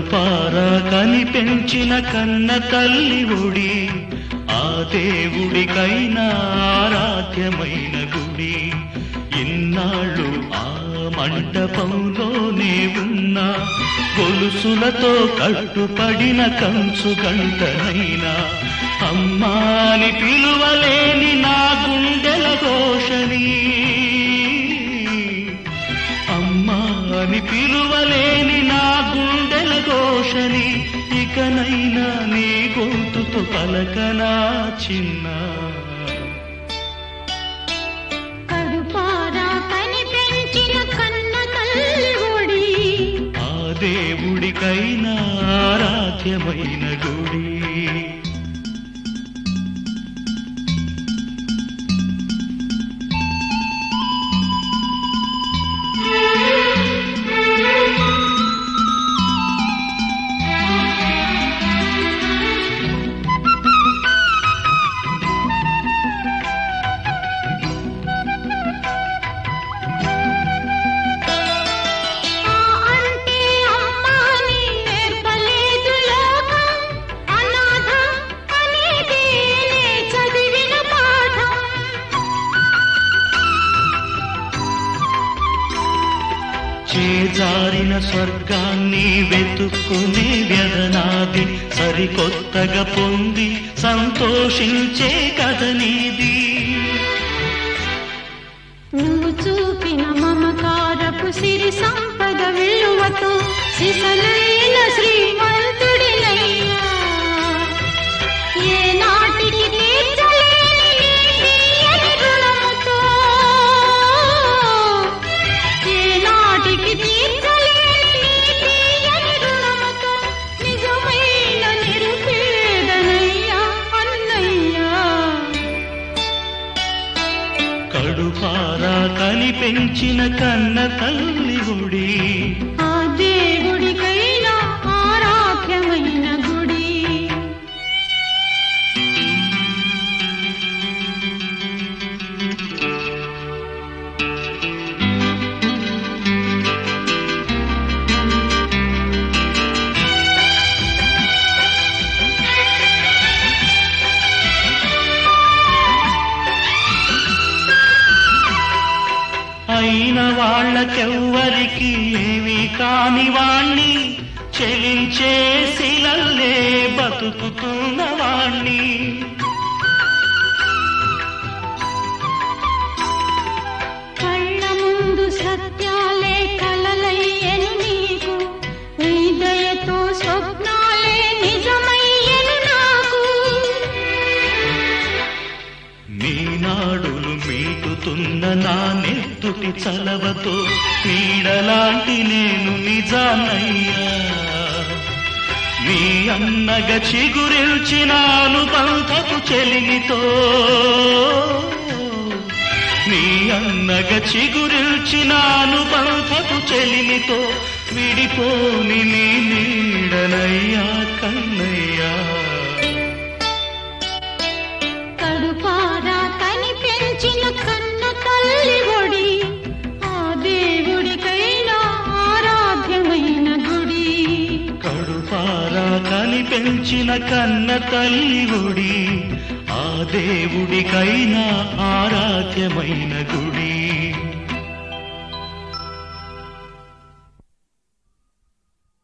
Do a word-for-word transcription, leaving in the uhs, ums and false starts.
కడుపారా కనిపెంచిన కన్న తల్లి ఒడి, ఆ దేవుడికైనా ఆరాధ్యమైన గుడి. ఇన్నాళ్ళు ఆ మంటపంలోనే ఉన్నా, గొలుసులతో కట్టుపడిన కంచు గంటనైనా అమ్మాని పిలువలేని నా గుండెల ఘోషని, అమ్మాని పిలువలేని నా గుండెల ఘోషని, ఇకనైనా నీ గొంతుతో పలకనా చిన్న. కడుపారా కనిపెంచిన కన్న తల్లి ఒడి, ఆ దేవుడికైనా ఆరాధ్యమైన గుడి. చేజారిన స్వర్గాన్ని వెతుక్కునే వ్యధనాది, సరికొత్తగా పొంది సంతోషించే కథ నీది. నువ్వు చూపిన మమకారపు సిరి సంపద విలువతో సిసలైన శ్రీమంతుడినయ్యా. ఏ నాటికి తీర్చలేని నీ తీయని రుణముతో, ఏ నాటికి తీర్చలేని నీ తీయని రుణముతో నిజమైన నిరుపేదనయ్యా అన్నయ్యా. కడుపారా కనిపెంచిన కన్న తల్లి ఒడి, ఆ దేవుడికైనా ఆరాధ్యమైన గుడి. అయిన వాళ్ళకెవ్వరికి ఏమీ కాని వాణ్ణి, చెలించే శిలల్లే బతుకుతున్న వాణ్ణి. కళ్ళ ముందు సత్యాలే కలలయ్యను నీకు, నీ దయతో స్వప్నాలే నిజమయ్యను నాకు. నీ నాడులు మీటుతున్న నా నెత్తుటి చలవతో నీడలాంటి నేను నిజానయ్యా. నీ అన్నగా చిగురిల్చినాను బంధపు చెలిమితో, నీ అన్నగా చిగురిల్చినాను బంధపు చెలిమితో, విడిపోని నీ నీడనయ్యా కన్నయ్యా. కడుపారా కనిపెంచిన కన్న తల్లి ఒడి, ఆ దేవుడికైనా ఆరాధ్యమైన గుడి. కడుపారా కనిపెంచిన కన్న తల్లి ఒడి, ఆ దేవుడికైనా ఆరాధ్యమైన గుడి.